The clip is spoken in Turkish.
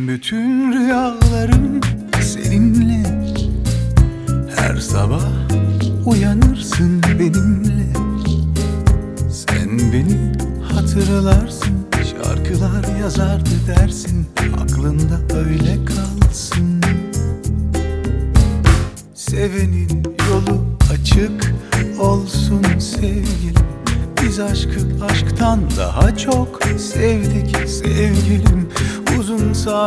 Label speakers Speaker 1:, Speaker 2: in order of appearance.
Speaker 1: Bütün rüyalarım seninle. Her sabah uyanırsın benimle. Sen beni hatırlarsın, şarkılar yazardı dersin, aklında öyle kalsın. Sevenin yolu açık olsun sevgilim. Biz aşkı aşktan daha çok sevdik sevgilim. Uzun saat